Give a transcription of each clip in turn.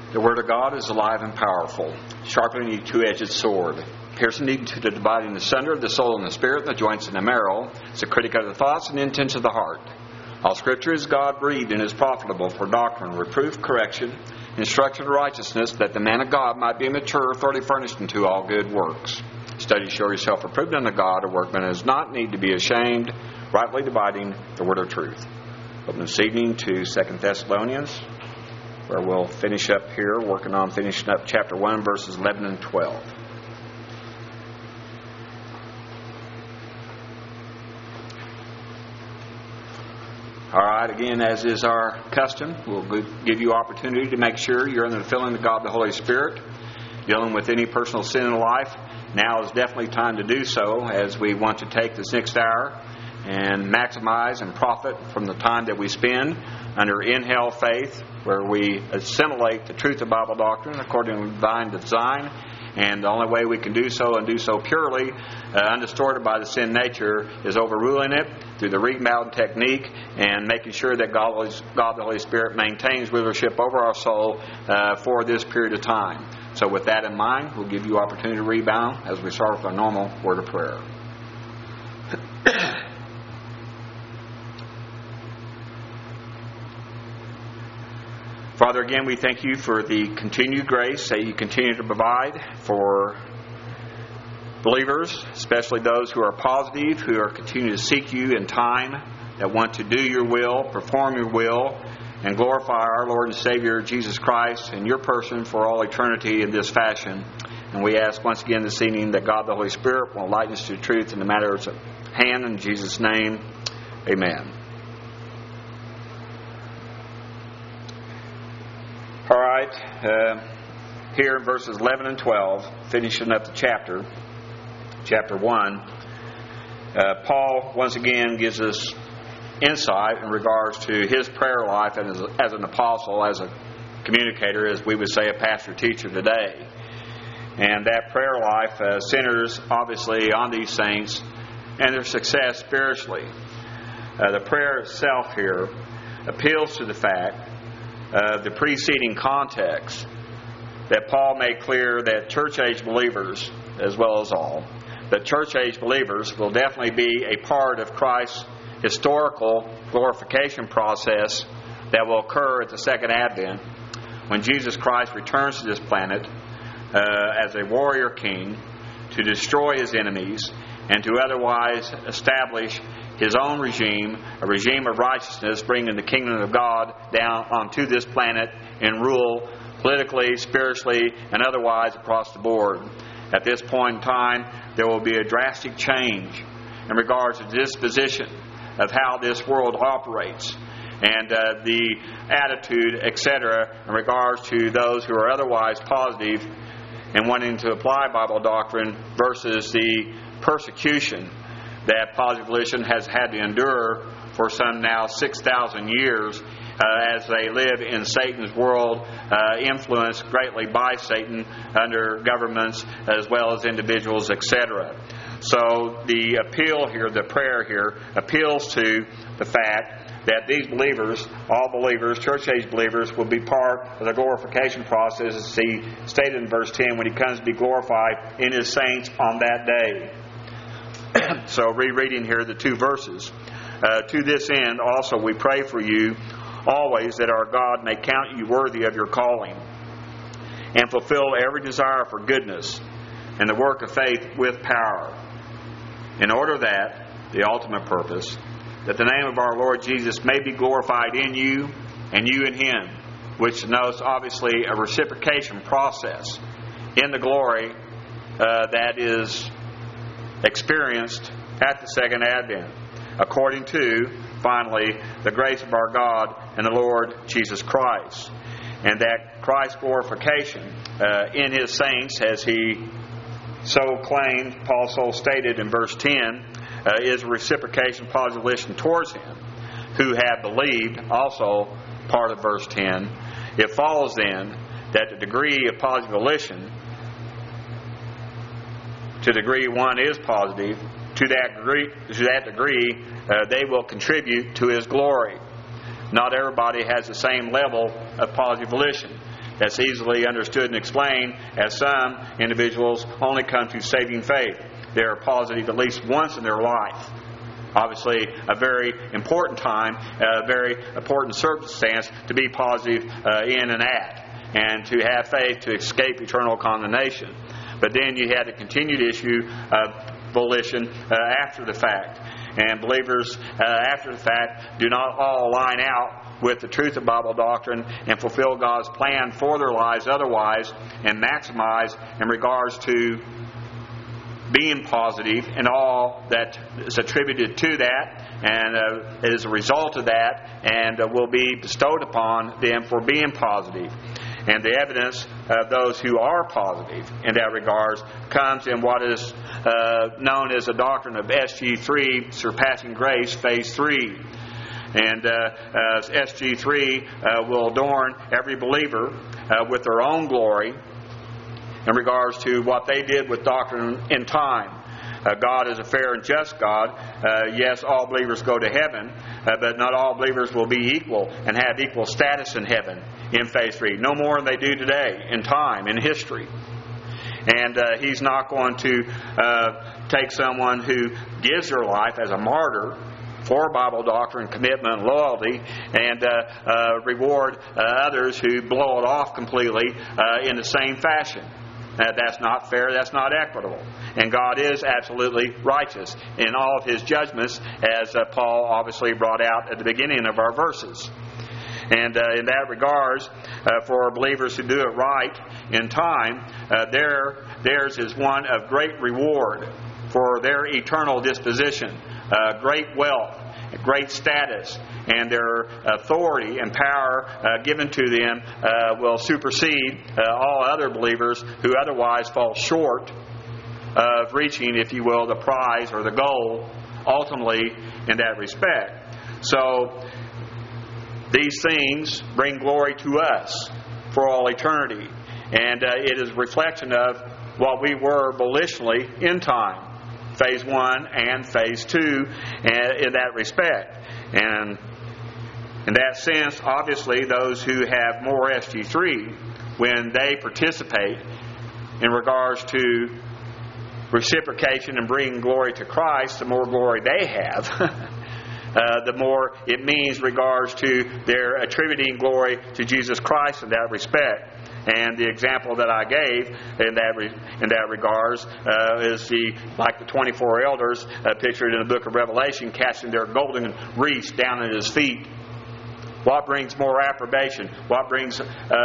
The Word of God is alive and powerful, sharper than a two-edged sword, piercing even to the dividing asunder of the soul and the spirit, and the joints and the marrow. It's a critic of the thoughts and intents of the heart. All Scripture is God-breathed and is profitable for doctrine, reproof, correction, instruction in righteousness, that the man of God might be mature, thoroughly furnished unto all good works. Study to show yourself approved unto God, a workman does not need to be ashamed, rightly dividing the word of truth. Open this evening to 2 Thessalonians, where we'll finish up here, working on finishing up chapter 1, verses 11 and 12. All right, again, as is our custom, we'll give you opportunity to make sure you're under the filling of God the Holy Spirit, dealing with any personal sin in life. Now is definitely time to do so, as we want to take this next hour and maximize and profit from the time that we spend under in-hell faith, where we assimilate the truth of Bible doctrine according to divine design. And the only way we can do so, and do so purely, undistorted by the sin nature, is overruling it through the rebound technique and making sure that God the Holy Spirit maintains rulership over our soul for this period of time. So with that in mind, we'll give you opportunity to rebound as we start with our normal word of prayer. Father, again, we thank you for the continued grace that you continue to provide for believers, especially those who are positive, who are continuing to seek you in time, that want to do your will, perform your will, and glorify our Lord and Savior Jesus Christ and your person for all eternity in this fashion. And we ask once again this evening that God the Holy Spirit will enlighten us to the truth in the matters at hand. In Jesus' name, amen. All right, here in verses 11 and 12, finishing up the chapter 1, Paul once again gives us insight in regards to his prayer life and as an apostle, as a communicator, as we would say, a pastor-teacher today. And that prayer life centers, obviously, on these saints and their success spiritually. The prayer itself here appeals to the fact the preceding context that Paul made clear that church-age believers, as well as all, that church-age believers will definitely be a part of Christ's historical glorification process that will occur at the second advent, when Jesus Christ returns to this planet as a warrior king to destroy his enemies and to otherwise establish his own regime, a regime of righteousness, bringing the kingdom of God down onto this planet and rule politically, spiritually, and otherwise across the board. At this point in time, there will be a drastic change in regards to the disposition of how this world operates and the attitude, etc., in regards to those who are otherwise positive and wanting to apply Bible doctrine versus the persecution that positive volition has had to endure for some now 6,000 years as they live in Satan's world, influenced greatly by Satan under governments as well as individuals, etc. So the appeal here, the prayer here, appeals to the fact that these believers, all believers, church-age believers, will be part of the glorification process, as he stated in verse 10, when he comes to be glorified in his saints on that day. So rereading here the two verses. To this end also we pray for you always, that our God may count you worthy of your calling, and fulfill every desire for goodness and the work of faith with power, in order that, the ultimate purpose, that the name of our Lord Jesus may be glorified in you and you in him, which denotes obviously a reciprocation process in the glory that is experienced at the second advent, according to, finally, the grace of our God and the Lord Jesus Christ. And that Christ's glorification in his saints, as he so claimed, Paul so stated in verse 10, is a reciprocation, positive volition towards him who have believed, also part of verse 10. It follows then that the degree of positive volition, to the degree one is positive, to that degree they will contribute to his glory. Not everybody has the same level of positive volition. that's easily understood and explained, as some individuals only come to saving faith. They are positive at least once in their life. Obviously, a very important time, a very important circumstance to be positive in and at, and to have faith to escape eternal condemnation. But then you had the continued issue of volition after the fact. And believers after the fact do not all line out with the truth of Bible doctrine and fulfill God's plan for their lives otherwise, and maximize in regards to being positive and all that is attributed to that and is a result of that and will be bestowed upon them for being positive. And the evidence of those who are positive in that regard comes in what is known as the doctrine of SG3, Surpassing Grace, Phase 3. And SG3 will adorn every believer with their own glory in regards to what they did with doctrine in time. God is a fair and just God. Yes, all believers go to heaven, but not all believers will be equal and have equal status in heaven in Phase 3. No more than they do today in time, in history. And He's not going to take someone who gives their life as a martyr for Bible doctrine, commitment, and loyalty, and reward others who blow it off completely in the same fashion. That's not fair, that's not equitable. And God is absolutely righteous in all of His judgments, as Paul obviously brought out at the beginning of our verses. And in that regards, for believers who do it right in time, theirs is one of great reward for their eternal disposition, great wealth, great status, and their authority and power given to them will supersede all other believers who otherwise fall short of reaching, if you will, the prize or the goal ultimately in that respect. So these things bring glory to us for all eternity, and it is a reflection of what we were volitionally in time. Phase 1 and Phase 2 in that respect. And in that sense, obviously, those who have more SG3, when they participate in regards to reciprocation and bringing glory to Christ, the more glory they have, the more it means regards to their attributing glory to Jesus Christ in that respect. And the example that I gave in that regards is like the 24 elders pictured in the book of Revelation casting their golden wreaths down at His feet. What brings more approbation? What brings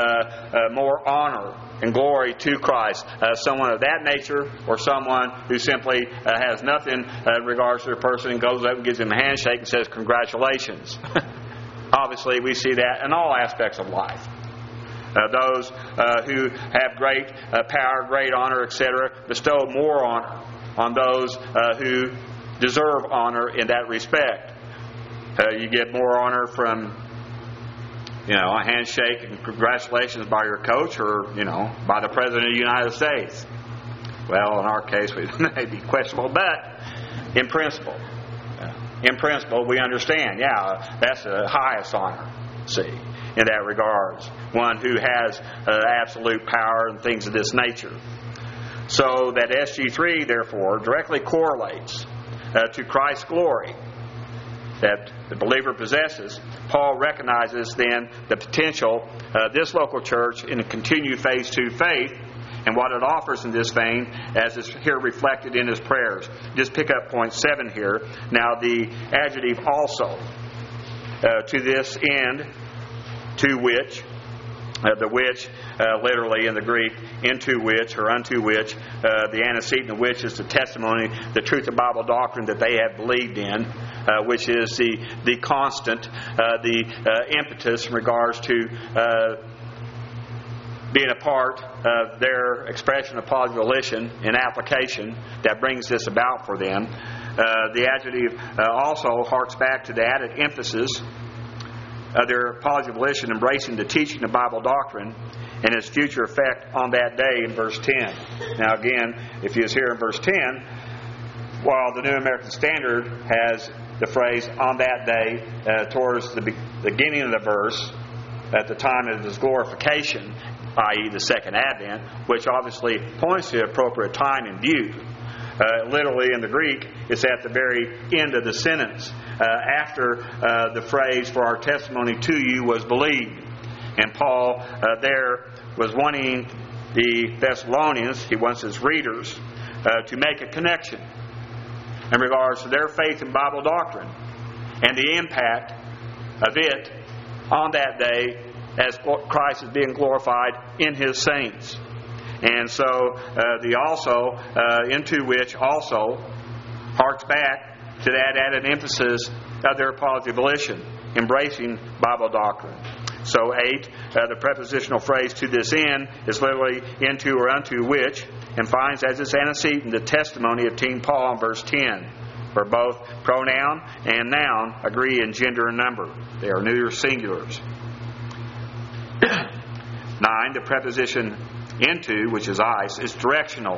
more honor and glory to Christ? Someone of that nature, or someone who simply has nothing in regards to their person and goes up and gives him a handshake and says, "Congratulations." Obviously, we see that in all aspects of life. Those who have great power, great honor, etc., bestow more honor on those who deserve honor in that respect. You get more honor from, a handshake and congratulations by your coach, or, by the President of the United States. Well, in our case, it may be questionable, but in principle, we understand, that's the highest honor, see, in that regards. One who has absolute power and things of this nature. So that SG3, therefore, directly correlates to Christ's glory that the believer possesses. Paul recognizes then the potential of this local church in a continued Phase 2 faith and what it offers in this vein, as is here reflected in his prayers. Just pick up point 7 here. Now the adjective also, to this end, to which, the which, literally in the Greek, into which or unto which, the antecedent of which is the testimony, the truth of Bible doctrine that they have believed in, which is the constant, the impetus in regards to being a part of their expression of positive volition and application that brings this about for them. The adjective also harks back to the added emphasis of their positive volition embracing the teaching of Bible doctrine and its future effect on that day in verse 10. Now again, if you was here in verse 10, while the New American Standard has the phrase "on that day" towards the beginning of the verse, at the time of His glorification, i.e. the second advent, which obviously points to the appropriate time in view. Literally in the Greek, it's at the very end of the sentence, after the phrase, "for our testimony to you was believed." And Paul there was wanting the Thessalonians, he wants his readers, to make a connection in regards to their faith in Bible doctrine and the impact of it on that day as Christ is being glorified in His saints. And so the also, into which also harks back to that added emphasis of their positive volition, embracing Bible doctrine. So 8, the prepositional phrase "to this end" is literally "into" or "unto which," and finds as its antecedent the testimony of King Paul in verse 10, where both pronoun and noun agree in gender and number. They are neuter singulars. 9, the preposition "into," which is "ice," is directional.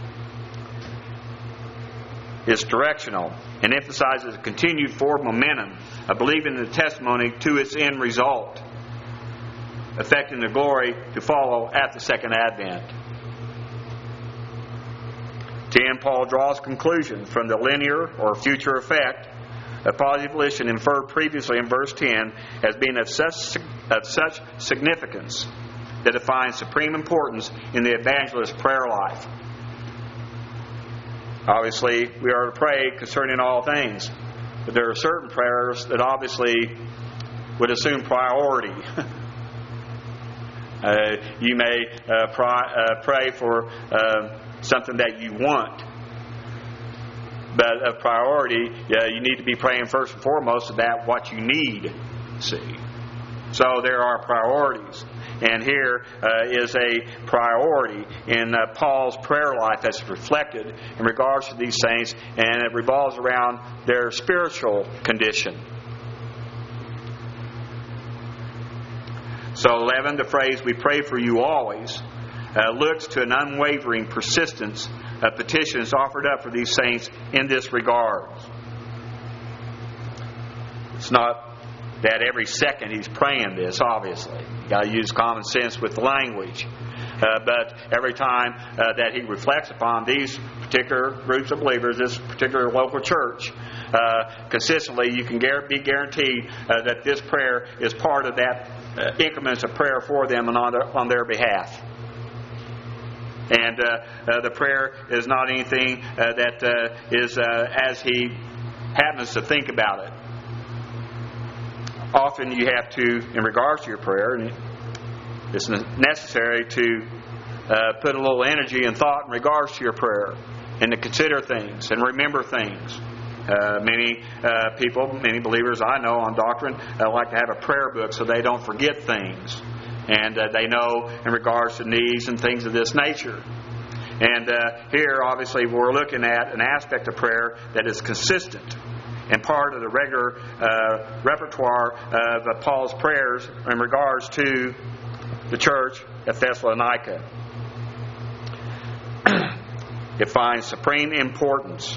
It's directional and emphasizes a continued forward momentum of believing in the testimony to its end result, affecting the glory to follow at the second advent. 10, Paul draws conclusions from the linear or future effect of positive volition inferred previously in verse 10 as being of such significance that it finds supreme importance in the evangelist's prayer life. Obviously, we are to pray concerning all things, but there are certain prayers that obviously would assume priority. You may pray for something that you want, but of priority, you need to be praying first and foremost about what you need. See, so there are priorities, and here is a priority in Paul's prayer life that's reflected in regards to these saints, and it revolves around their spiritual condition. So 11, the phrase "we pray for you always," looks to an unwavering persistence of petitions offered up for these saints in this regard. It's not that every second he's praying this, obviously. You've got to use common sense with the language. But every time that he reflects upon these particular groups of believers, this particular local church, consistently you can be guaranteed that this prayer is part of that increments of prayer for them and on their behalf. And the prayer is not anything that is as he happens to think about it. Often you have to, in regards to your prayer, and it's necessary to put a little energy and thought in regards to your prayer, and to consider things and remember things. Many people, many believers I know on doctrine, like to have a prayer book so they don't forget things. And they know in regards to needs and things of this nature. And here, obviously, we're looking at an aspect of prayer that is consistent and part of the regular repertoire of Paul's prayers in regards to the church at Thessalonica. It finds supreme importance.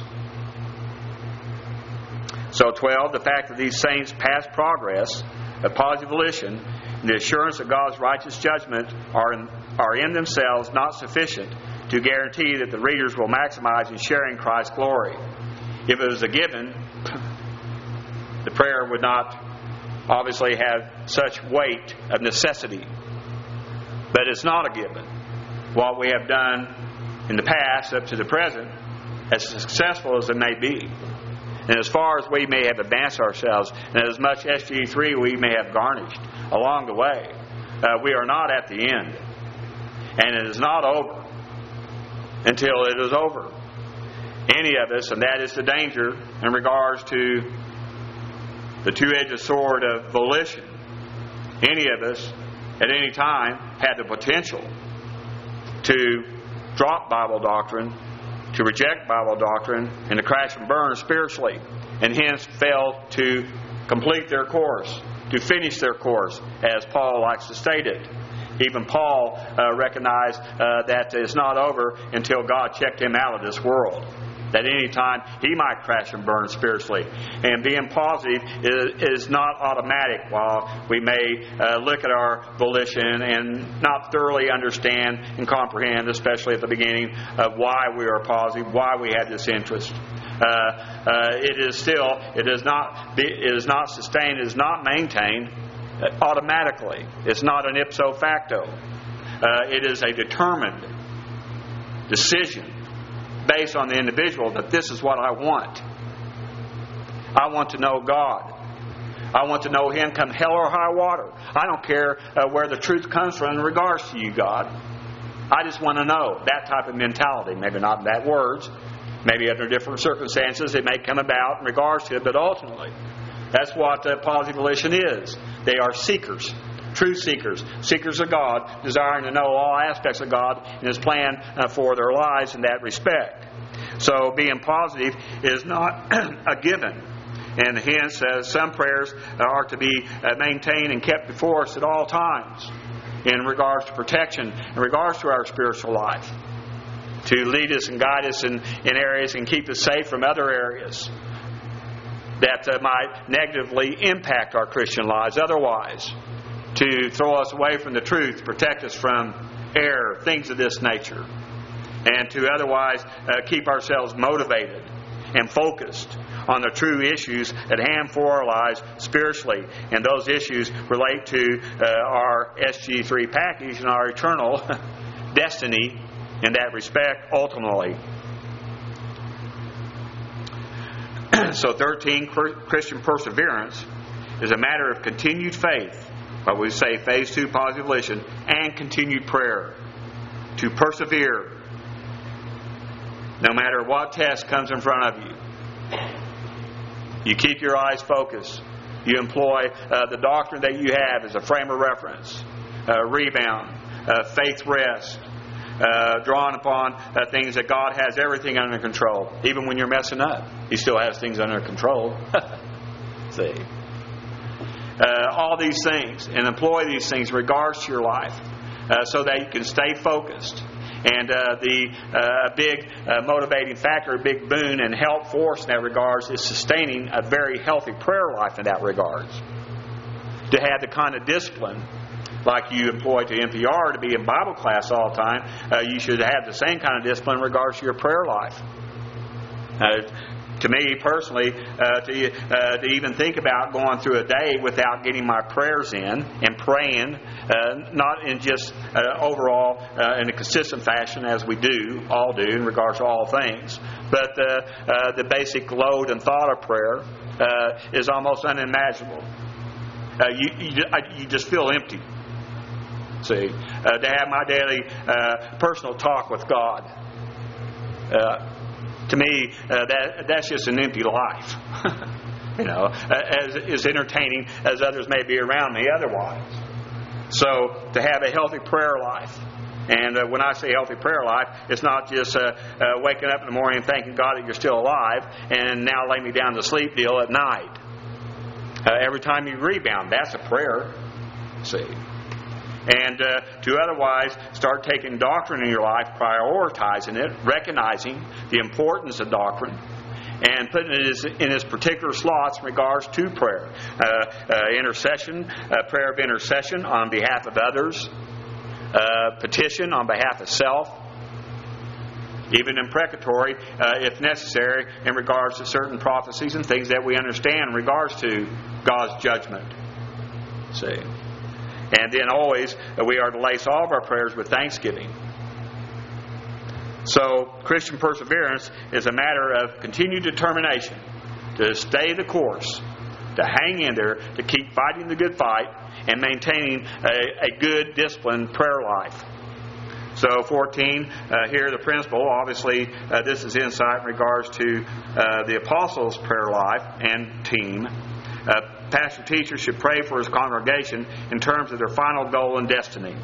So 12, the fact that these saints' past progress of positive volition and the assurance of God's righteous judgment are in themselves not sufficient to guarantee that the readers will maximize in sharing Christ's glory. If it was a given, the prayer would not obviously have such weight of necessity. But it's not a given. What we have done in the past up to the present, as successful as it may be, and as far as we may have advanced ourselves, and as much SG3 we may have garnished along the way, we are not at the end. And it is not over until it is over. Any of us, and that is the danger in regards to the two-edged sword of volition. Any of us, at any time, had the potential to drop Bible doctrine, to reject Bible doctrine, and to crash and burn spiritually, and hence fail to complete their course, to finish their course, as Paul likes to state it. Even Paul recognized that it's not over until God checked him out of this world. that any time he might crash and burn spiritually. And being positive is not automatic. While we may look at our volition and not thoroughly understand and comprehend, especially at the beginning, of why we are positive, why we have this interest. It is not sustained, it is not maintained automatically. It's not an ipso facto. It is a determined decision based on the individual that this is what I want. I want to know God. I want to know Him come hell or high water. I don't care where the truth comes from in regards to you, God. I just want to know. That type of mentality. Maybe not in that words. Maybe under different circumstances it may come about in regards to it. But ultimately, that's what positive volition is. They are seekers. True seekers. Seekers of God, desiring to know all aspects of God and His plan for their lives in that respect. So being positive is not a given. And hence, some prayers are to be maintained and kept before us at all times in regards to protection, in regards to our spiritual life, to lead us and guide us in areas and keep us safe from other areas that might negatively impact our Christian lives otherwise, to throw us away from the truth, protect us from error, things of this nature, and to otherwise keep ourselves motivated and focused on the true issues at hand for our lives spiritually. And those issues relate to our SG3 package and our eternal destiny in that respect ultimately. So 13, Christian perseverance is a matter of continued faith. But we say phase 2, positive volition, and continued prayer. To persevere no matter what test comes in front of you. You keep your eyes focused. You employ the doctrine that you have as a frame of reference. Rebound. Faith rest. Drawn upon things that God has everything under control. Even when you're messing up, He still has things under control. See? All these things, and employ these things in regards to your life so that you can stay focused. And the big motivating factor, a big boon and help for us in that regards is sustaining a very healthy prayer life in that regards. To have the kind of discipline like you employ to NPR to be in Bible class all the time, you should have the same kind of discipline in regards to your prayer life. To me personally, to even think about going through a day without getting my prayers in and praying, not in just overall in a consistent fashion as we all do in regards to all things, but the basic load and thought of prayer is almost unimaginable. You just feel empty. See, to have my daily personal talk with God. To me, that's just an empty life. As entertaining as others may be around me otherwise. So, to have a healthy prayer life. And when I say healthy prayer life, it's not just waking up in the morning and thanking God that you're still alive and now lay me down to sleep deal at night. Every time you rebound, that's a prayer. See? And to otherwise start taking doctrine in your life, prioritizing it, recognizing the importance of doctrine, and putting it in its particular slots in regards to prayer. Intercession, prayer of intercession on behalf of others, petition on behalf of self, even imprecatory, if necessary, in regards to certain prophecies and things that we understand in regards to God's judgment. See? And then always we are to lace all of our prayers with thanksgiving. So Christian perseverance is a matter of continued determination to stay the course, to hang in there, to keep fighting the good fight, and maintaining a good disciplined prayer life. So 14, here the principle, obviously this is insight in regards to the apostles' prayer life and team. Pastor teacher should pray for his congregation in terms of their final goal and destiny.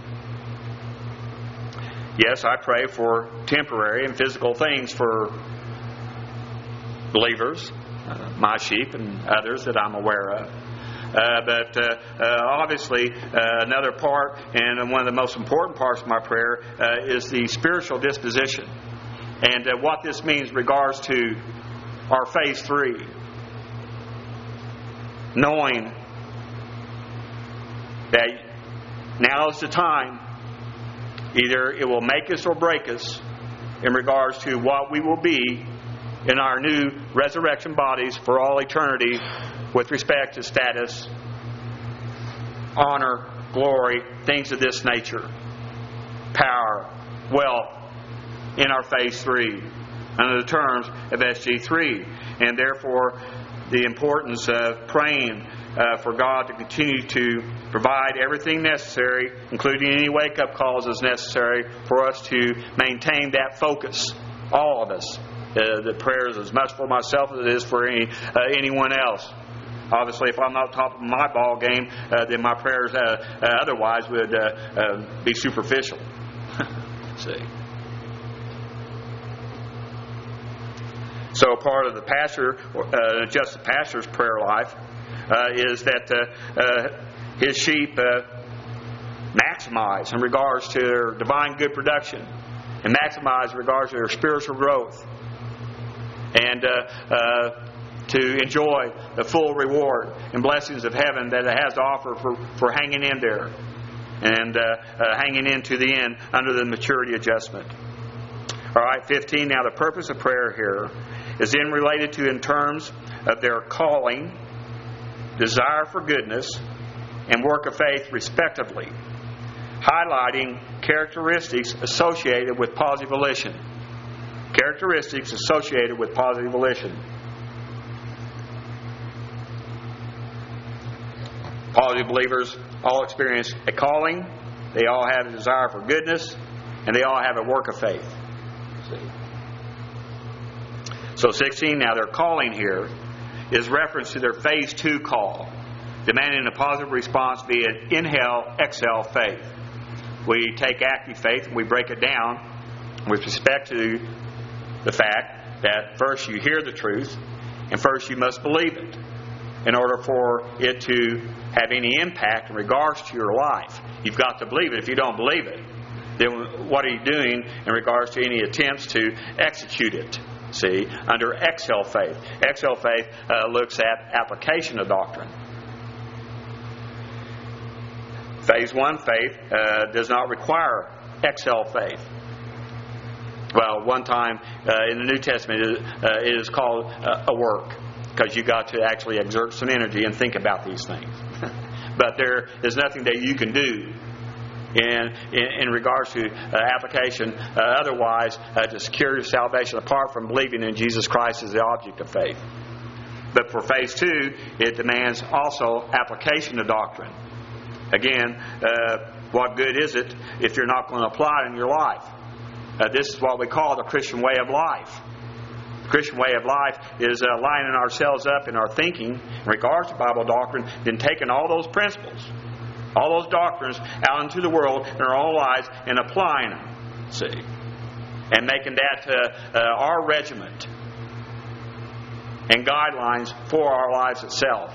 Yes, I pray for temporary and physical things for believers, my sheep and others that I'm aware of. But obviously another part, and one of the most important parts of my prayer, is the spiritual disposition And what this means in regards to our phase 3. Knowing that now is the time. Either it will make us or break us in regards to what we will be in our new resurrection bodies for all eternity with respect to status, honor, glory, things of this nature, power, wealth in our phase 3 under the terms of SG3. And therefore, the importance of praying for God to continue to provide everything necessary, including any wake-up calls as necessary, for us to maintain that focus. All of us. The prayer is as much for myself as it is for anyone else. Obviously, if I'm not top of my ball game, then my prayers otherwise would be superficial. See. So part of the pastor, just the pastor's prayer life, is that his sheep maximize in regards to their divine good production, and maximize in regards to their spiritual growth, and to enjoy the full reward and blessings of heaven that it has to offer for hanging in there and hanging in to the end under the maturity adjustment. All right, 15. Now the purpose of prayer here is then related to in terms of their calling, desire for goodness, and work of faith respectively, highlighting characteristics associated with positive volition. Characteristics associated with positive volition. Positive believers all experience a calling, they all have a desire for goodness, and they all have a work of faith. So 16, now their calling here is reference to their phase 2 call, demanding a positive response via inhale, exhale faith. We take active faith and we break it down with respect to the fact that first you hear the truth, and first you must believe it in order for it to have any impact in regards to your life. You've got to believe it. If you don't believe it, then what are you doing in regards to any attempts to execute it? See, under exhale faith. Exhale faith looks at application of doctrine. Phase 1 faith does not require exhale faith. Well, one time in the New Testament it is called a work, because you got to actually exert some energy and think about these things. But there is nothing that you can do in regards to application otherwise to secure your salvation apart from believing in Jesus Christ as the object of faith. But for phase 2, it demands also application of doctrine. Again, what good is it if you're not going to apply it in your life? This is what we call the Christian way of life. The Christian way of life is lining ourselves up in our thinking in regards to Bible doctrine, then taking all those principles, all those doctrines out into the world in our own lives and applying them, see, and making that our regiment and guidelines for our lives itself.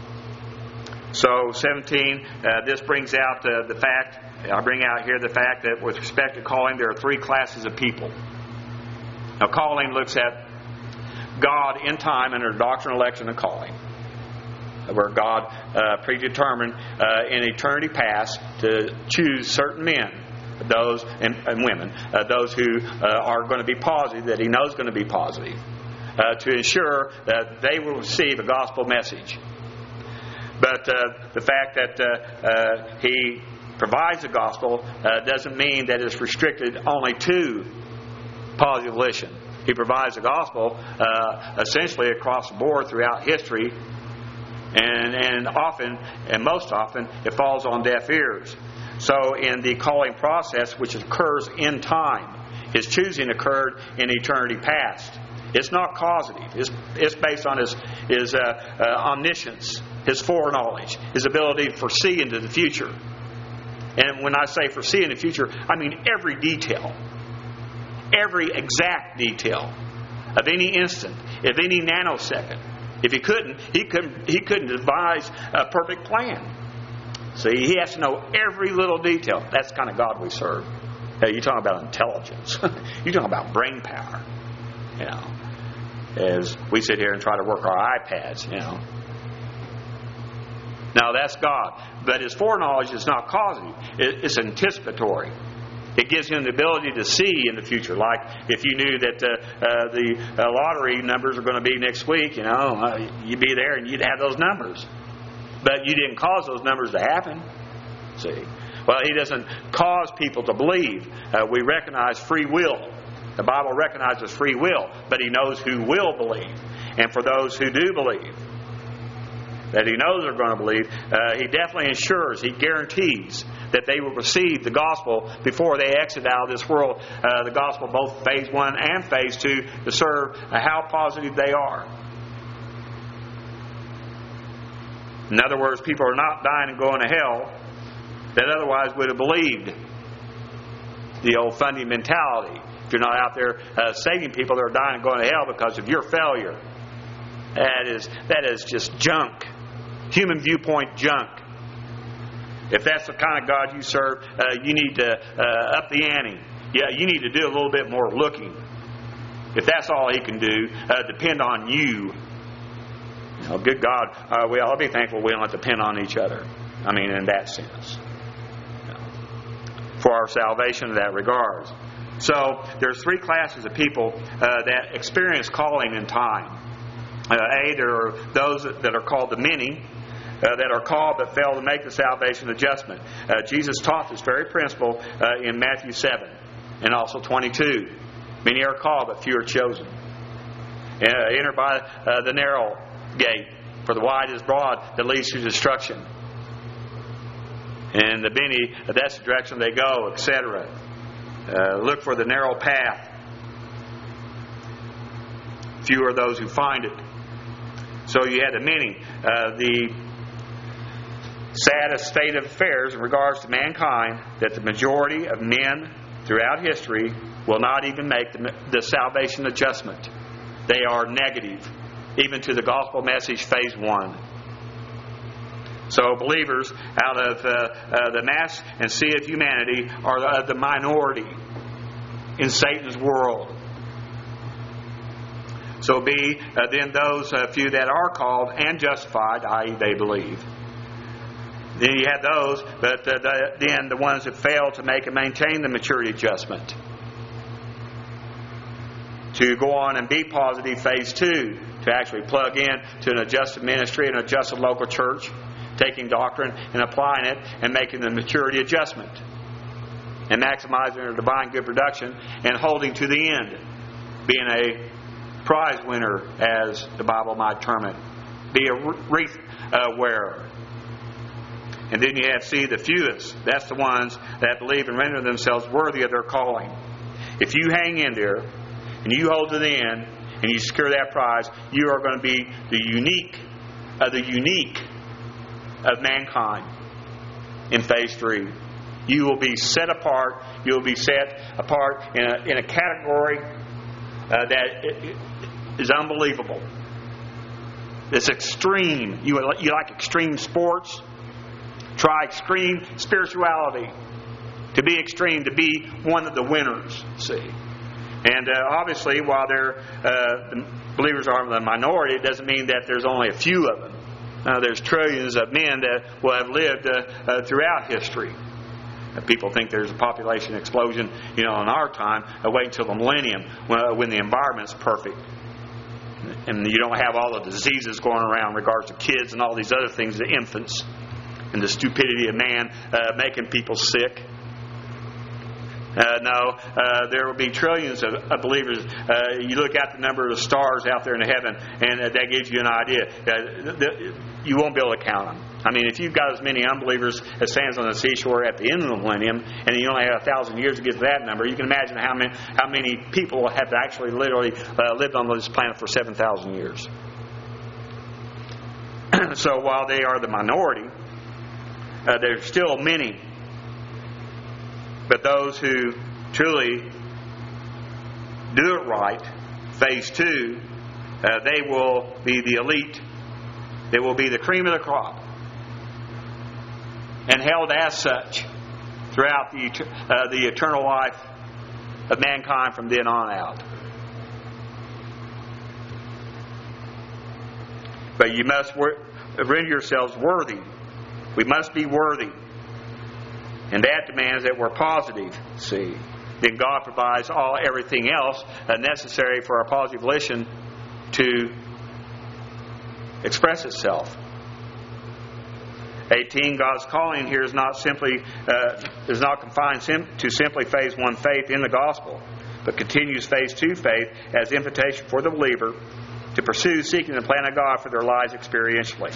So 17, this brings out the fact, I bring out here the fact that with respect to calling, there are 3 classes of people. Now calling looks at God in time under doctrine, election, and calling, where God predetermined in eternity past to choose certain men, those and women, those who are going to be positive, that He knows going to be positive, to ensure that they will receive a gospel message. But the fact that He provides the gospel doesn't mean that it's restricted only to positive volition. He provides the gospel essentially across the board throughout history, and often, and most often, it falls on deaf ears. So in the calling process, which occurs in time, His choosing occurred in eternity past. It's not causative. It's based on His omniscience, His foreknowledge, His ability to foresee into the future. And when I say foresee in the future, I mean every detail. Every exact detail of any instant, of any nanosecond. If He couldn't devise a perfect plan. See, He has to know every little detail. That's the kind of God we serve. You're talking about intelligence. You're talking about brain power. You know, as we sit here and try to work our iPads. You know. Now that's God, but His foreknowledge is not causing; it's anticipatory. It gives Him the ability to see in the future. Like if you knew that the lottery numbers are going to be next week, you know, you'd be there and you'd have those numbers. But you didn't cause those numbers to happen. See? Well, He doesn't cause people to believe. We recognize free will. The Bible recognizes free will, but He knows who will believe. And for those who do believe, that He knows are going to believe, He definitely ensures, He guarantees that they will receive the gospel before they exit out of this world. The gospel, both phase 1 and phase 2, to serve how positive they are. In other words, people are not dying and going to hell that otherwise would have believed the old funding mentality. If you're not out there saving people that are dying and going to hell because of your failure, that is just junk. Human viewpoint junk. If that's the kind of God you serve, you need to up the ante. Yeah, you need to do a little bit more looking. If that's all He can do, depend on you. You know, good God, we ought to be thankful we don't have to depend on each other. I mean, in that sense. You know, for our salvation in that regards. So, there's 3 classes of people that experience calling in time. There are those that are called the many, that are called but fail to make the salvation adjustment. Jesus taught this very principle in Matthew 7 and also 22. Many are called but few are chosen. Enter by the narrow gate, for the wide is broad that leads to destruction. And the many, that's the direction they go, etc. Look for the narrow path. Few are those who find it. So you had the many. The saddest state of affairs in regards to mankind, that the majority of men throughout history will not even make the salvation adjustment. They are negative, even to the gospel message phase 1. So believers out of the mass and sea of humanity are the minority in Satan's world. So be then those few that are called and justified, i.e. they believe. Then you have those, but then the ones that fail to make and maintain the maturity adjustment. To go on and be positive, phase 2, to actually plug in to an adjusted ministry and an adjusted local church, taking doctrine and applying it and making the maturity adjustment. And maximizing their divine good production and holding to the end. Being a prize winner, as the Bible might term it. Be a wreath wearer. And then you have, the fewest. That's the ones that believe and render themselves worthy of their calling. If you hang in there and you hold to the end and you secure that prize, you are going to be the unique of mankind in phase 3. You will be set apart. You will be set apart in a category that is unbelievable. It's extreme. You like extreme sports? Try extreme spirituality. To be extreme, to be one of the winners. See, and obviously, while the believers are the minority, it doesn't mean that there's only a few of them. There's trillions of men that will have lived throughout history. People think there's a population explosion, in our time. Wait until the millennium when the environment's perfect. And you don't have all the diseases going around in regards to kids and all these other things, the infants. And the stupidity of man making people sick. There will be trillions of believers. You look at the number of stars out there in heaven, and that gives you an idea. You won't be able to count them. I mean, if you've got as many unbelievers as sands on the seashore at the end of the millennium, and you only have 1,000 years to get to that number, you can imagine how many people have actually literally lived on this planet for 7,000 years. So while they are the minority, there's still many. But those who truly do it right, phase 2, they will be the elite. They will be the cream of the crop. And held as such throughout the eternal life of mankind from then on out. But you must render yourselves worthy. We must be worthy. And that demands that we're positive. See, then God provides everything else necessary for our positive volition to express itself. 18. God's calling here is not confined to simply phase 1 faith in the gospel, but continues phase 2 faith as invitation for the believer to pursue seeking the plan of God for their lives experientially.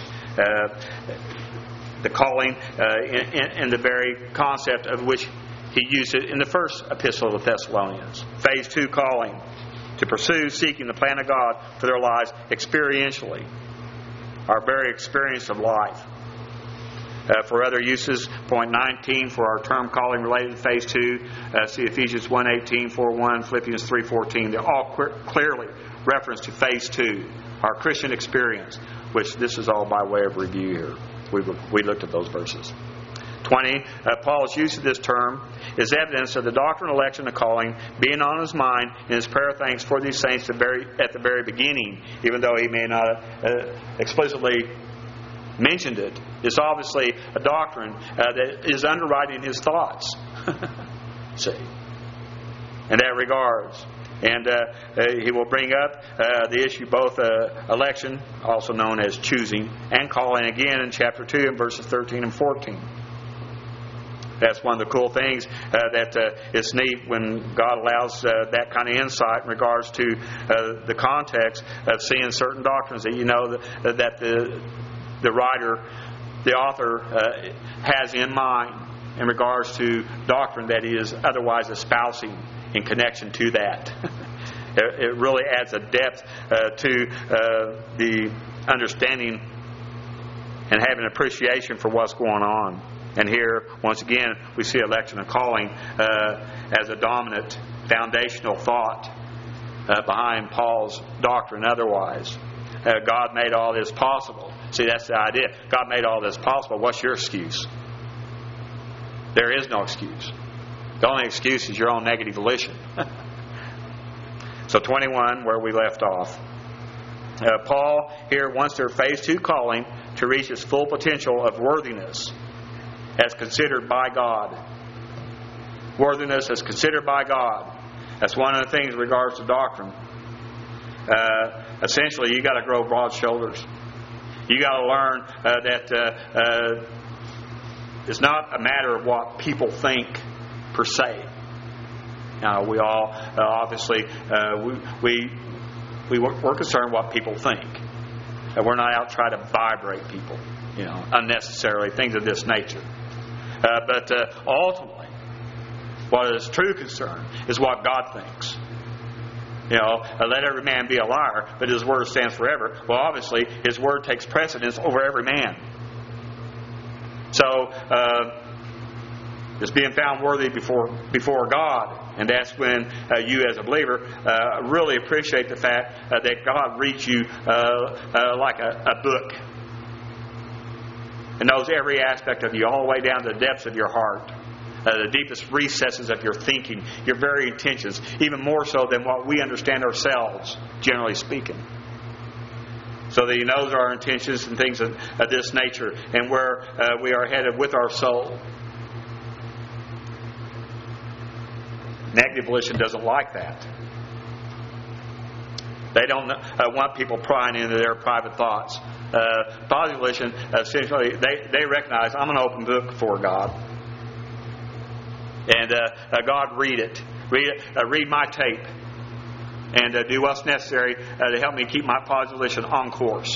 The calling in the very concept of which he used it in the first epistle of the Thessalonians. Phase 2 calling to pursue seeking the plan of God for their lives experientially. Our very experience of life. For other uses, point 19 for our term calling related to phase 2, see Ephesians 1:18, 4:1, Philippians 3:14. They're all clearly reference to phase 2, our Christian experience, which this is all by way of review here. We looked at those verses. 20, Paul's use of this term is evidence of the doctrine, election, and calling being on his mind in his prayer thanks for these saints at the very beginning, even though he may not explicitly mentioned it. It's obviously a doctrine that is underwriting his thoughts. See, in that regards. And he will bring up the issue both election, also known as choosing, and calling again in chapter 2 and verses 13 and 14. That's one of the cool things that it's neat when God allows that kind of insight in regards to the context of seeing certain doctrines that you know that the writer, the author, has in mind in regards to doctrine that he is otherwise espousing in connection to that. It really adds a depth to the understanding and having appreciation for what's going on. And here, once again, we see election and calling as a dominant foundational thought behind Paul's doctrine otherwise. God made all this possible. See, that's the idea. God made all this possible. What's your excuse? There is no excuse. The only excuse is your own negative volition. So 21, where we left off. Paul here wants their phase 2 calling to reach its full potential of worthiness as considered by God. Worthiness as considered by God. That's one of the things in regards to doctrine. Essentially, you got to grow broad shoulders. You got to learn that it's not a matter of what people think per se. Now, we all obviously we're concerned what people think. We're not out trying to vibrate people, unnecessarily, things of this nature. But ultimately, what is true concern is what God thinks. Let every man be a liar, but his word stands forever. Well, obviously, his word takes precedence over every man. So, it's being found worthy before God. And that's when you as a believer really appreciate the fact that God reads you like a book. And knows every aspect of you, all the way down to the depths of your heart. The deepest recesses of your thinking, your very intentions, even more so than what we understand ourselves, generally speaking. So that He knows our intentions and things of this nature and where we are headed with our soul. Negative volition doesn't like that. They don't want people prying into their private thoughts. Positive volition, essentially, they recognize, I'm an open book before God. And God, read it. Read my tape. And do what's necessary to help me keep my positive volition on course.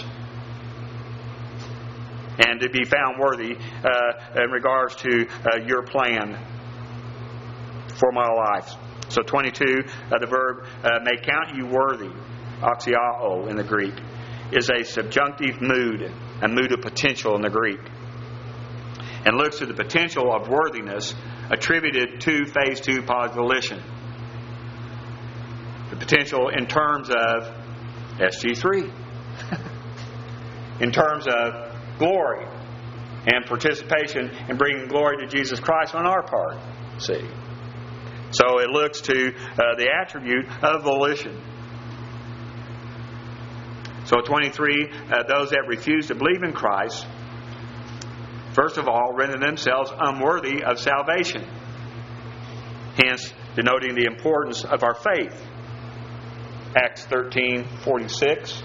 And to be found worthy in regards to your plan for my life. So 22, the verb may count you worthy, axiao in the Greek, is a subjunctive mood, a mood of potential in the Greek. And looks to the potential of worthiness attributed to phase 2 positive volition. The potential in terms of SG3. In terms of glory. and participation in bringing glory to Jesus Christ on our part. See? So it looks to the attribute of volition. So 23, those that refuse to believe in Christ, first of all, render themselves unworthy of salvation. Hence, denoting the importance of our faith. Acts 13:46.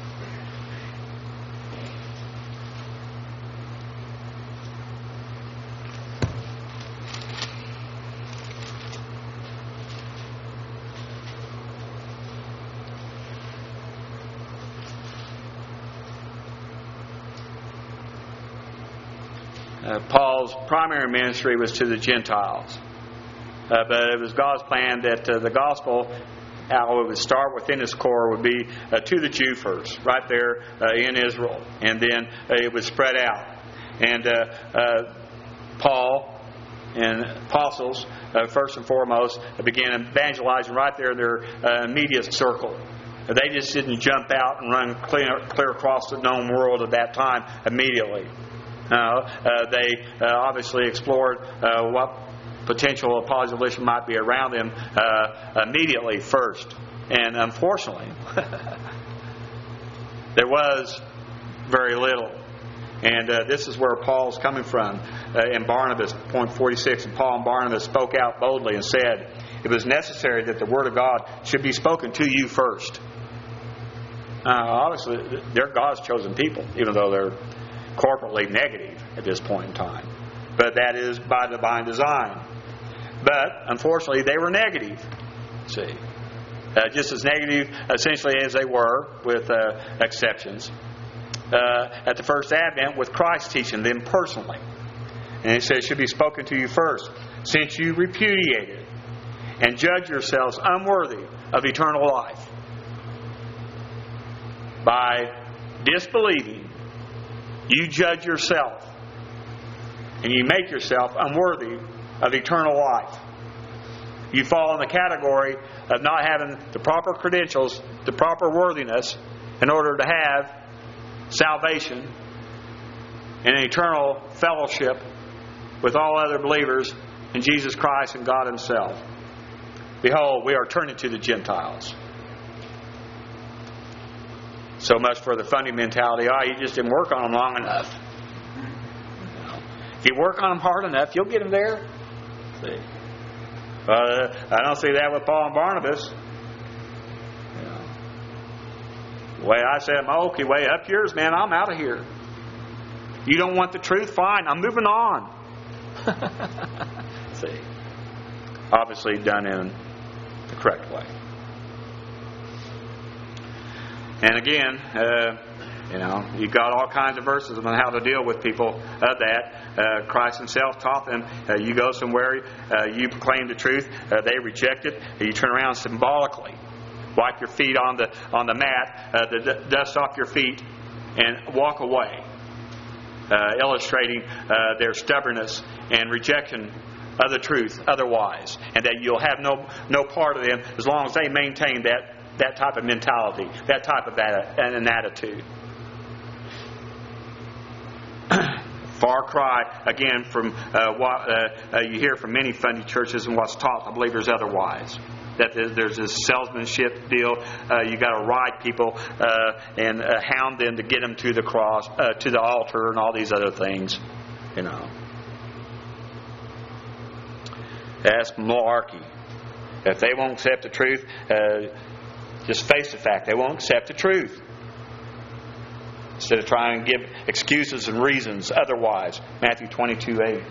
Paul's primary ministry was to the Gentiles. But it was God's plan that the gospel, how it would start within its core, would be to the Jew first, right there in Israel. And then it would spread out. And Paul and apostles, first and foremost, began evangelizing right there in their immediate circle. They just didn't jump out and run clear across the known world at that time immediately. They obviously explored what potential apostolic might be around them immediately first. And unfortunately, there was very little. And this is where Paul's coming from. In Barnabas, point 46, and Paul and Barnabas spoke out boldly and said, it was necessary that the Word of God should be spoken to you first. Obviously, they're God's chosen people, even though they're corporately negative at this point in time. But that is by divine design. But, unfortunately, they were negative. See? Just as negative, essentially, as they were, with exceptions, at the first advent with Christ teaching them personally. And it says it should be spoken to you first, since you repudiate it and judge yourselves unworthy of eternal life. By disbelieving, you judge yourself and you make yourself unworthy of eternal life. You fall in the category of not having the proper credentials, the proper worthiness in order to have salvation and an eternal fellowship with all other believers in Jesus Christ and God Himself. Behold, we are turning to the Gentiles. So much for the funny mentality. You just didn't work on them long enough. If you work on them hard enough, you'll get them there. See? I don't see that with Paul and Barnabas. The way I said, okay, way up yours, man, I'm out of here. You don't want the truth? Fine, I'm moving on. See? Obviously done in the correct way. And again, you've got all kinds of verses on how to deal with people of that. Christ Himself taught them, you go somewhere, you proclaim the truth, they reject it, you turn around symbolically, wipe your feet on the mat, the dust off your feet, and walk away, illustrating their stubbornness and rejection of the truth otherwise, and that you'll have no part of them as long as they maintain that type of mentality, that type of an attitude. Far cry, again, from what you hear from many funny churches and what's taught to believers otherwise. That there's this salesmanship deal. You got to ride people and hound them to get them to the cross, to the altar, and all these other things. That's malarkey. If they won't accept the truth, just face the fact they won't accept the truth. Instead of trying to give excuses and reasons otherwise. Matthew 22:8.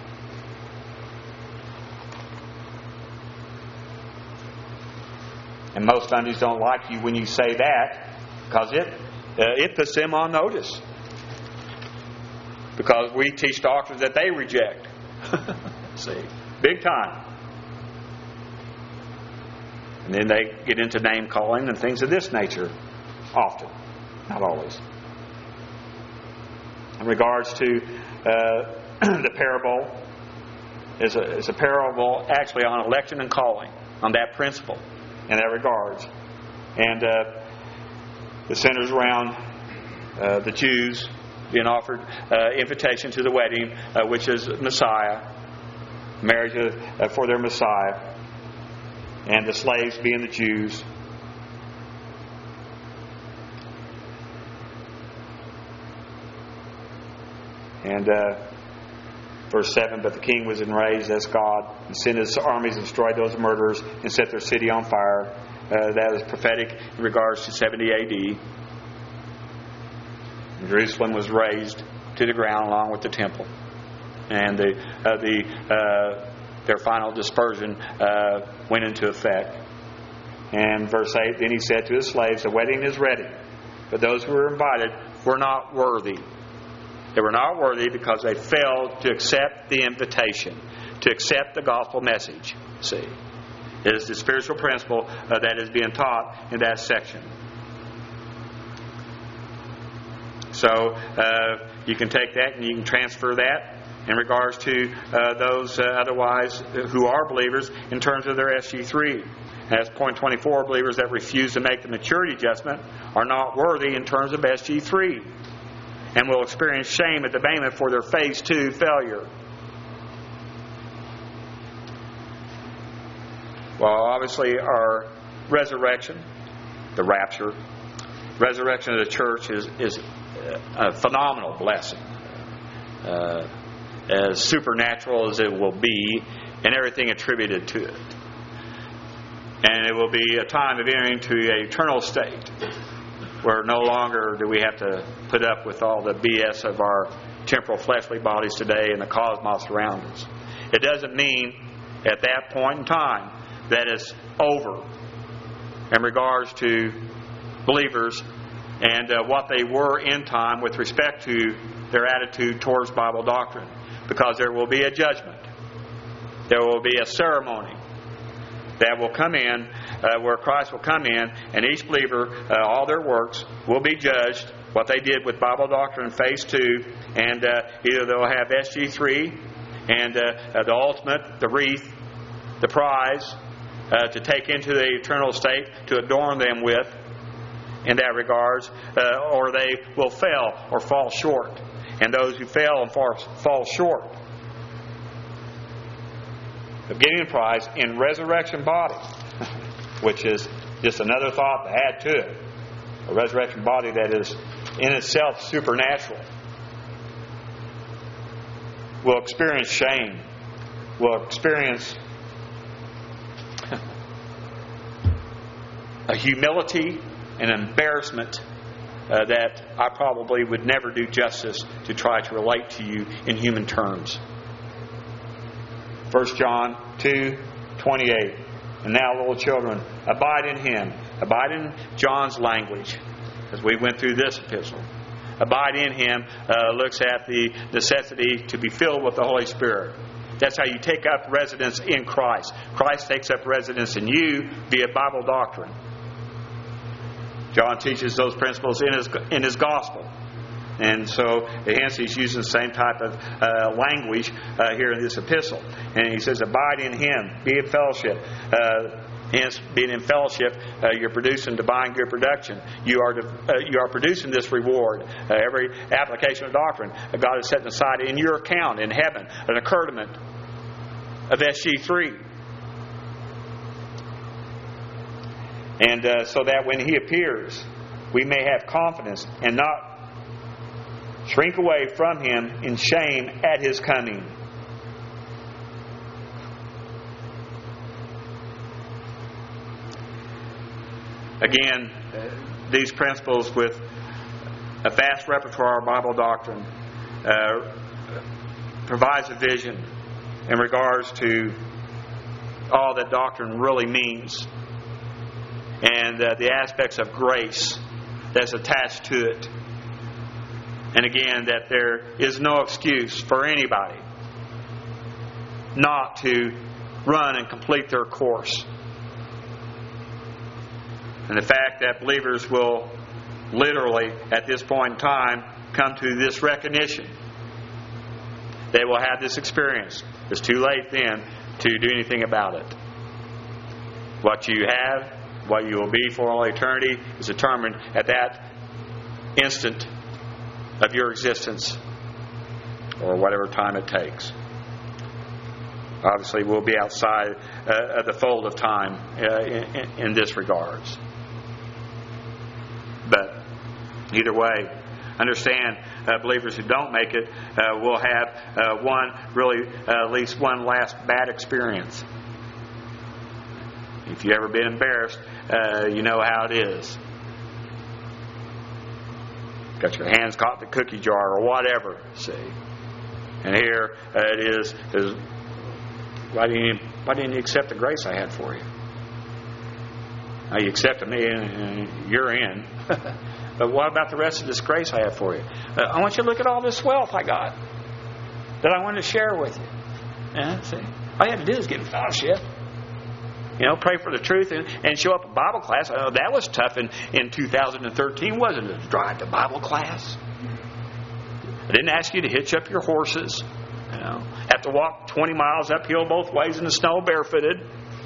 And most Sundays don't like you when you say that, because it puts them on notice. Because we teach doctrines that they reject. See, big time. And then they get into name calling and things of this nature. Often. Not always. In regards to the parable, is a parable actually on election and calling, on that principle, in that regards. And it centers around the Jews being offered invitation to the wedding, which is Messiah, marriage for their Messiah, and the slaves being the Jews. And verse 7, but the king was enraged as God, and sent his armies and destroyed those murderers and set their city on fire. That was prophetic in regards to 70 A.D. Jerusalem was razed to the ground along with the temple. And their final dispersion went into effect. And verse 8, then he said to his slaves, the wedding is ready, but those who were invited were not worthy. They were not worthy because they failed to accept the invitation, to accept the gospel message. See, it is the spiritual principle that is being taught in that section. So you can take that and you can transfer that in regards to those otherwise who are believers in terms of their SG3. As point 24, believers that refuse to make the maturity adjustment are not worthy in terms of SG3, and will experience shame at the payment for their phase 2 failure. Well, obviously our resurrection, the rapture, resurrection of the church is a phenomenal blessing. As supernatural as it will be, and everything attributed to it. And it will be a time of entering to an eternal state where no longer do we have to put up with all the BS of our temporal fleshly bodies today and the cosmos around us. It doesn't mean at that point in time that it's over in regards to believers and what they were in time with respect to their attitude towards Bible doctrine. Because there will be a judgment. There will be a ceremony that will come in, where Christ will come in, and each believer, all their works, will be judged, what they did with Bible doctrine in phase 2, and either they'll have SG3, and the ultimate, the wreath, the prize, to take into the eternal state, to adorn them with, in that regards, or they will fail or fall short. And those who fail and fall short of getting the prize in resurrection body, which is just another thought to add to it. A resurrection body that is in itself supernatural, will experience shame, will experience a humility and embarrassment that I probably would never do justice to try to relate to you in human terms. 1 John 2:28. And now, little children, abide in Him. Abide in John's language, as we went through this epistle. Abide in Him looks at the necessity to be filled with the Holy Spirit. That's how you take up residence in Christ. Christ takes up residence in you via Bible doctrine. John teaches those principles in his gospel. And so, hence, he's using the same type of language here in this epistle. And he says, abide in Him, be in fellowship. Hence, being in fellowship, you're producing divine good production. You are producing this reward. Every application of doctrine, God is setting aside in your account in heaven an accordament of SG3. And so that when He appears, we may have confidence and not shrink away from Him in shame at His coming. Again, these principles with a vast repertoire of Bible doctrine provides a vision in regards to all that doctrine really means. And the aspects of grace that's attached to it. And again, that there is no excuse for anybody not to run and complete their course. And the fact that believers will literally, at this point in time, come to this recognition. They will have this experience. It's too late then to do anything about it. What you have, what you will be for all eternity, is determined at that instant of your existence, or whatever time it takes. Obviously, we'll be outside of the fold of time in this regards. But either way, understand, believers who don't make it will have at least one last bad experience. If you've ever been embarrassed, you know how it is. Got your hands caught in the cookie jar or whatever, see. And here it is why didn't you accept the grace I had for you? Now you accepted me and you're in. But what about the rest of this grace I have for you? I want you to look at all this wealth I got that I wanted to share with you. Yeah, see? All you have to do is get in fellowship. Pray for the truth and show up at Bible class. That was tough in 2013, wasn't it? To drive to Bible class. I didn't ask you to hitch up your horses. Have to walk 20 miles uphill both ways in the snow barefooted.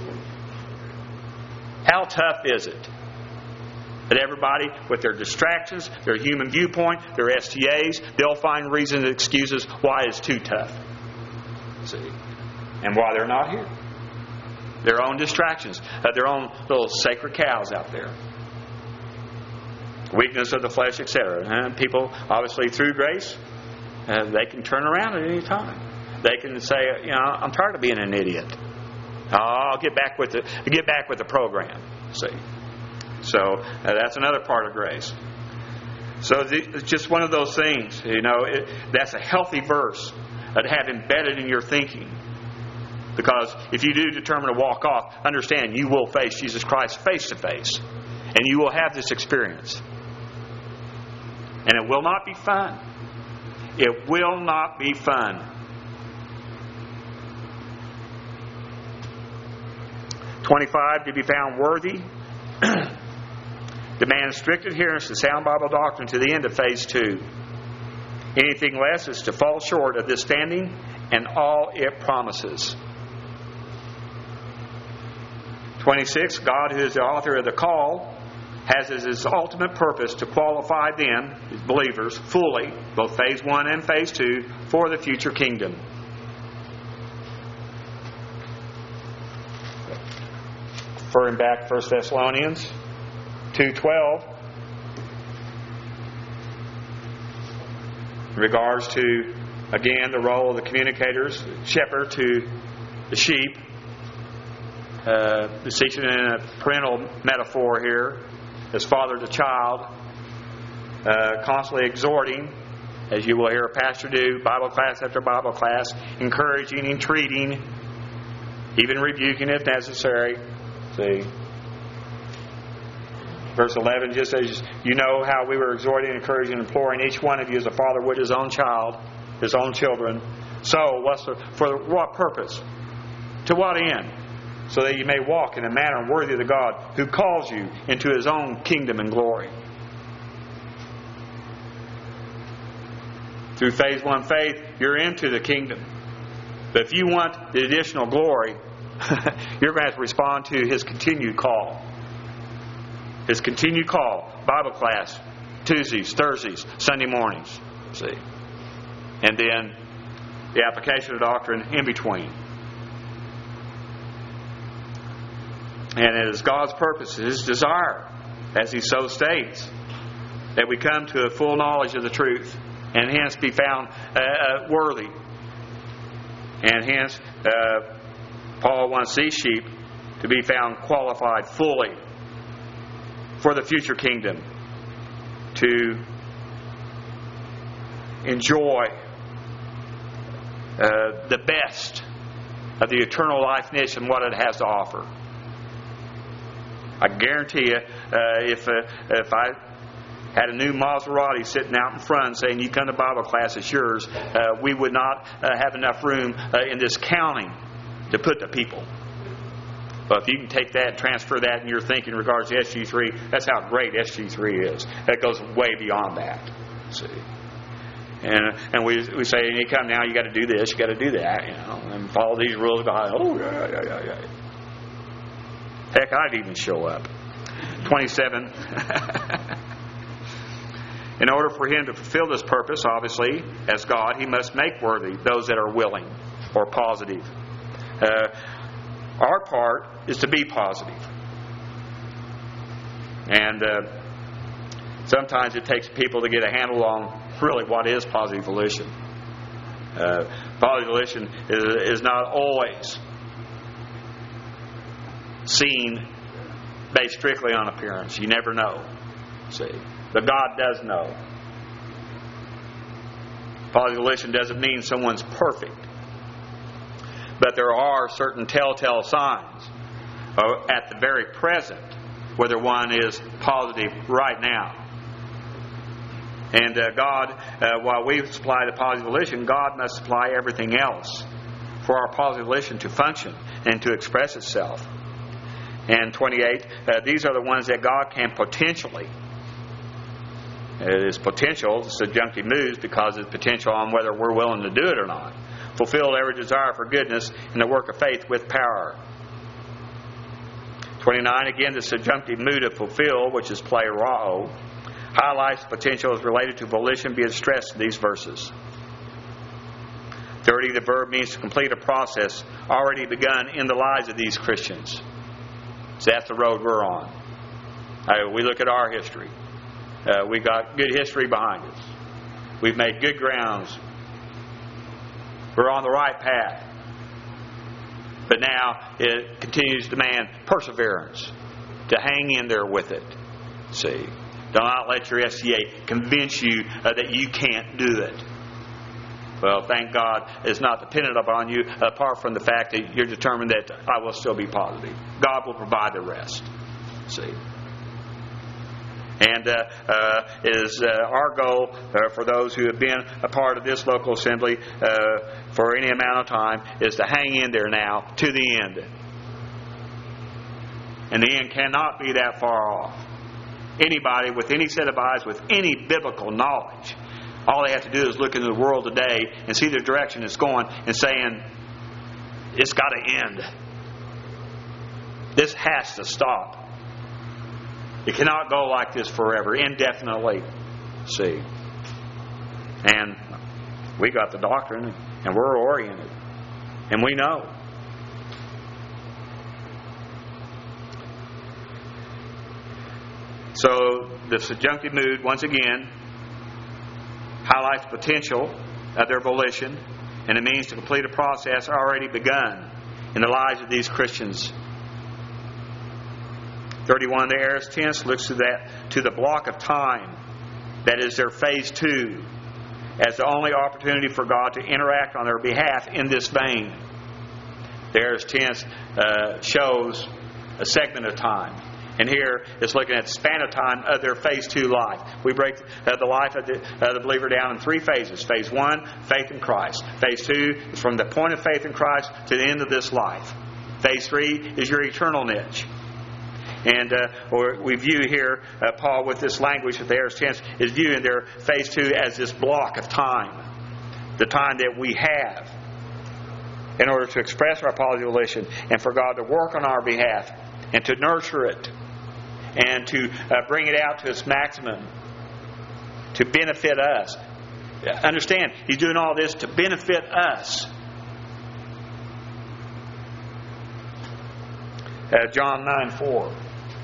How tough is it? That everybody, with their distractions, their human viewpoint, their STAs, they'll find reasons and excuses why it's too tough. See? And why they're not here. Their own distractions, their own little sacred cows out there. Weakness of the flesh, etc. And people, obviously, through grace, they can turn around at any time. They can say, I'm tired of being an idiot. I'll get back with the program. See, so that's another part of grace. So it's just one of those things. That's a healthy verse to have embedded in your thinking. Because if you do determine to walk off, understand you will face Jesus Christ face to face. And you will have this experience. And it will not be fun. It will not be fun. 25, to be found worthy, demands strict adherence to sound Bible doctrine to the end of phase 2. Anything less is to fall short of this standing and all it promises. 26, God, who is the author of the call, has as his ultimate purpose to qualify them, his believers, fully, both phase 1 and phase 2, for the future kingdom. Referring back to 1 Thessalonians 2:12, in regards to, again, the role of the communicators, shepherd to the sheep. Distinction in a parental metaphor here, as father to child, constantly exhorting, as you will hear a pastor do, Bible class after Bible class, encouraging, entreating, even rebuking if necessary. See, verse 11 just says, you know how we were exhorting, encouraging, imploring each one of you as a father would his own child, his own children. So, for what purpose? To what end? So that you may walk in a manner worthy of the God who calls you into his own kingdom and glory. Through phase 1 faith, you're into the kingdom. But if you want the additional glory, you're going to have to respond to his continued call. His continued call. Bible class, Tuesdays, Thursdays, Sunday mornings. See? And then the application of doctrine in between. And it is God's purpose, His desire, as He so states, that we come to a full knowledge of the truth, and hence be found worthy. And hence, Paul wants these sheep to be found qualified fully for the future kingdom, to enjoy the best of the eternal life niche and what it has to offer. I guarantee you, if I had a new Maserati sitting out in front saying, you come to Bible class, it's yours, we would not have enough room in this county to put the people. But if you can take that and transfer that in your thinking in regards to SG3, that's how great SG3 is. That goes way beyond that. See? And we say, you come now, you got to do this, you got to do that, and follow these rules behind. Oh, yeah. Heck, I'd even show up. 27. In order for Him to fulfill this purpose, obviously, as God, He must make worthy those that are willing or positive. Our part is to be positive. And sometimes it takes people to get a handle on really what is positive volition. Positive volition is not always seen based strictly on appearance. You never know. See, but God does know. Positive volition doesn't mean someone's perfect, but there are certain telltale signs at the very present whether one is positive right now. And God, while we supply the positive volition, God must supply everything else for our positive volition to function and to express itself. And 28, these are the ones that God can potentially. It is potential, subjunctive moves, because it's potential on whether we're willing to do it or not. Fulfill every desire for goodness in the work of faith with power. 29, again, the subjunctive mood of fulfill, which is plerao, highlights potential as related to volition being stressed in these verses. 30, the verb means to complete a process already begun in the lives of these Christians. So that's the road we're on. We look at our history. We've got good history behind us. We've made good grounds. We're on the right path. But now it continues to demand perseverance, to hang in there with it. See, do not let your SCA convince you that you can't do it. Well, thank God it's not dependent upon you, apart from the fact that you're determined that I will still be positive. God will provide the rest. See. And it is our goal for those who have been a part of this local assembly for any amount of time is to hang in there now to the end. And the end cannot be that far off. Anybody with any set of eyes, with any biblical knowledge, all they have to do is look into the world today and see the direction it's going and saying, it's got to end. This has to stop. It cannot go like this forever, indefinitely. See. And we got the doctrine, and we're oriented. And we know. So, the subjunctive mood, once again, highlights the potential of their volition, and it means to complete a process already begun in the lives of these Christians. 31, the aorist tense looks to the block of time that is their phase 2 as the only opportunity for God to interact on their behalf in this vein. The aorist tense shows a segment of time. And here it's looking at the span of time of their phase 2 life. We break the life of the believer down in 3 phases. Phase 1, faith in Christ. Phase 2 is from the point of faith in Christ to the end of this life. Phase 3 is your eternal niche. And we view here, Paul, with this language that the aorist tense is viewing their phase 2 as this block of time. The time that we have in order to express our positive volition and for God to work on our behalf and to nurture it and to bring it out to its maximum to benefit us. Understand, He's doing all this to benefit us. John 9:4.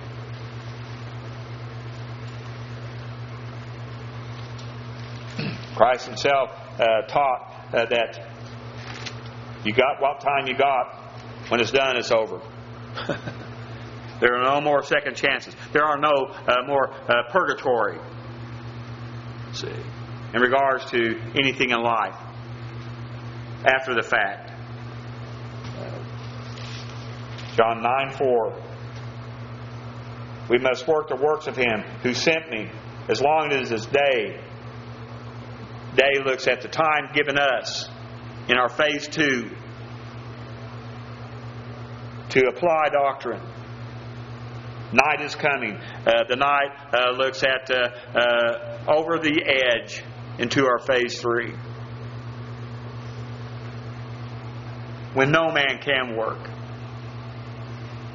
Christ Himself taught that you got what time you got. When it's done, it's over. There are no more second chances. There are no more purgatory. See, in regards to anything in life after the fact. John 9:4. We must work the works of Him who sent me as long as it is day. Day looks at the time given us in our phase 2 to apply doctrine. Night is coming. The night looks at over the edge into our phase 3. When no man can work.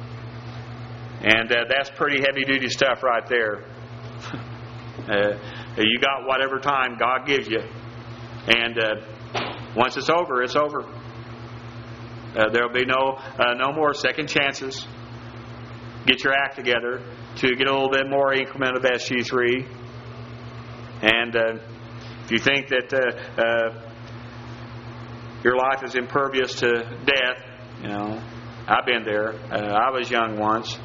And that's pretty heavy-duty stuff right there. You got whatever time God gives you. And once it's over, it's over. There'll be no more second chances. Get your act together to get a little bit more increment of SG3. And if you think that your life is impervious to death, you know, I've been there. I was young once.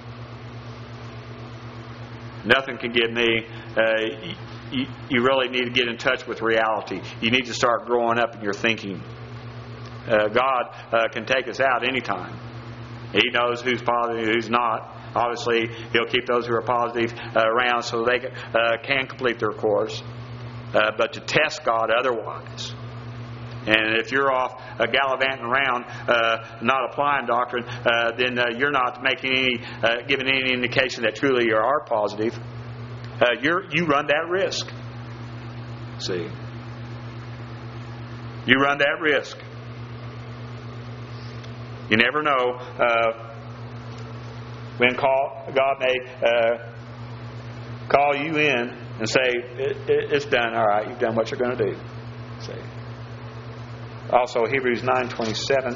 Nothing can get me. You really need to get in touch with reality. You need to start growing up in your thinking. God can take us out anytime. He knows who's positive, who's not. Obviously, He'll keep those who are positive around so they can complete their course. But to test God otherwise. And if you're off gallivanting around, not applying doctrine, then you're not making giving any indication that truly you are positive. You run that risk. See, you run that risk. You never know when God may call you in and say, "It's done. All right, you've done what you're going to do." See. Also, Hebrews 9:27.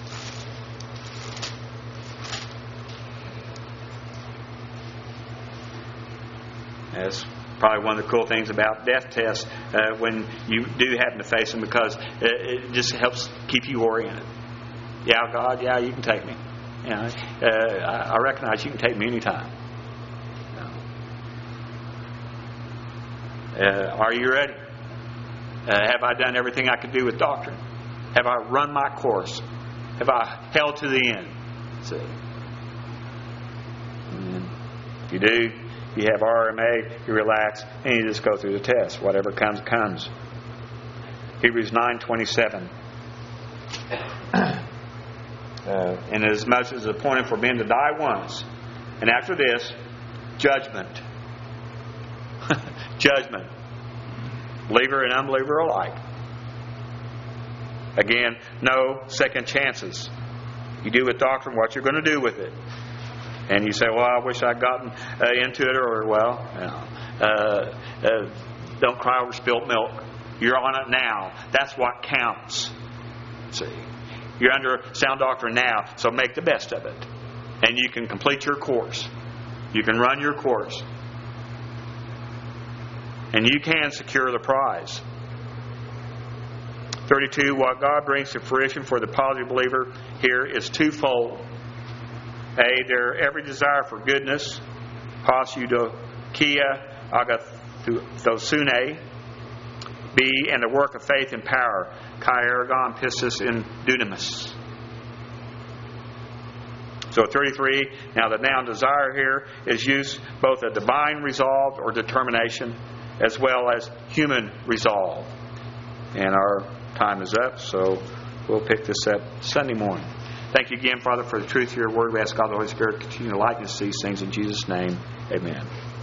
That's probably one of the cool things about death tests when you do happen to face them, because it just helps keep you oriented. Yeah, God, yeah, you can take me. You know, I recognize you can take me anytime. Are you ready? Have I done everything I could do with doctrine? Have I run my course? Have I held to the end? See? If you do, you have RMA, you relax, and you just go through the test. Whatever comes, comes. Hebrews 9:27. And as much as appointed for men to die once, and after this, judgment. Judgment. Believer and unbeliever alike. Again, no second chances. You do with doctrine what you're going to do with it. And you say, well, I wish I'd gotten into it, or, well, don't cry over spilt milk. You're on it now. That's what counts. See, you're under sound doctrine now, so make the best of it. And you can complete your course. You can run your course. And you can secure the prize. 32, what God brings to fruition for the positive believer here is twofold. A, their every desire for goodness, pausudokia agathosune. B, and the work of faith and power, kai ergon pistis in dunamis. So 33, now the noun desire here is used both a divine resolve or determination, as well as human resolve. And our time is up, so we'll pick this up Sunday morning. Thank you again, Father, for the truth of your word. We ask God the Holy Spirit to continue to lighten us these things in Jesus' name. Amen.